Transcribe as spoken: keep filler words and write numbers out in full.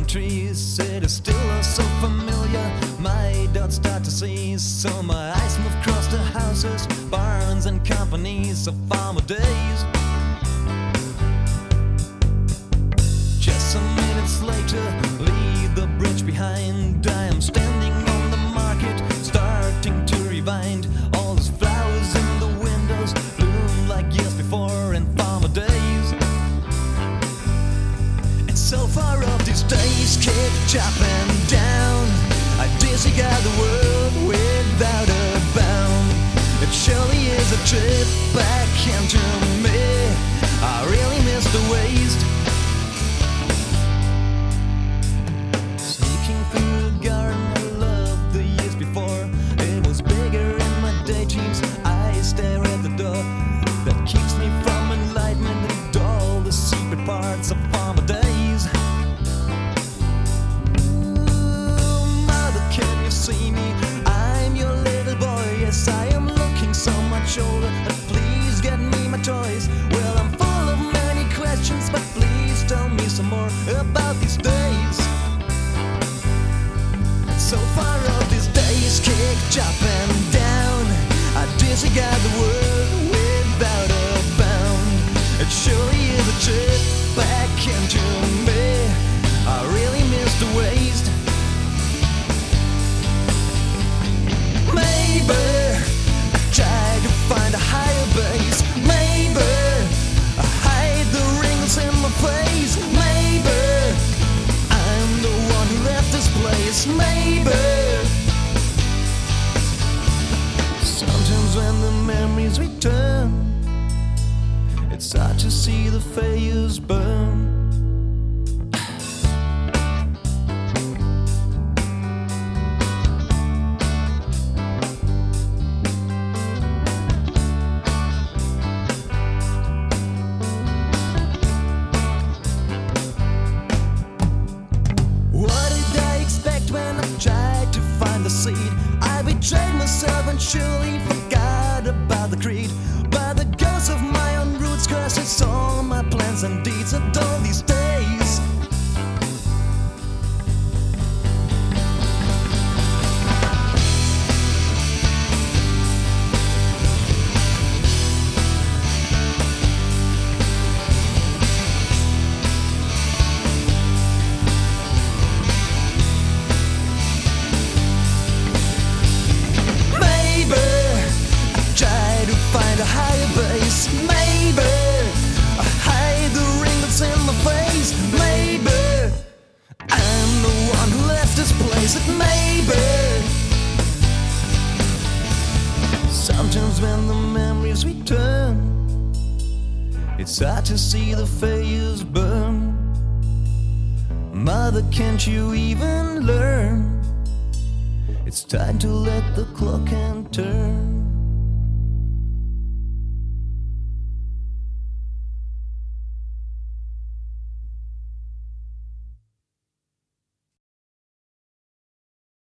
trees. Cities still are so familiar. My doubts start to cease, so my eyes move across the houses, barns and companies of farmer days. Just some minutes later, leave the bridge behind. I am standing on the market, starting to rewind. All those flowers in the windows bloom like years before in farmer days. And so far off these days keep chopping down. I disregard the world without a bound. It surely is a trip back into me. I really miss the waste. Sneaking through a garden I loved the years before. It was bigger in my daydreams. I stare at the door that keeps me from enlightenment and all the secret parts of farmer days. See me, I'm your little boy. Yes, I am looking so much older, but please get me my toys. Well, I'm full of many questions, but please tell me some more about these days. So far off these days kick chopping down. I disregard the world without a bound. It surely is a trip back into me. I really miss the waste. Find a higher base. Maybe I hide the wrinkles in my face. Maybe I'm the one who left this place. Maybe sometimes when the memories return, it's hard to see the fires burn. The seed. I betrayed myself and surely forgot about the creed. By the ghost of my own roots crushes all my plans and deeds of all these days. Find a higher base. Maybe I hide the wrinkles in my face. Maybe I'm the one who left this place. Maybe sometimes when the memories return, it's hard to see the fires burn. Mother, can't you even learn? It's time to let the clock and turn.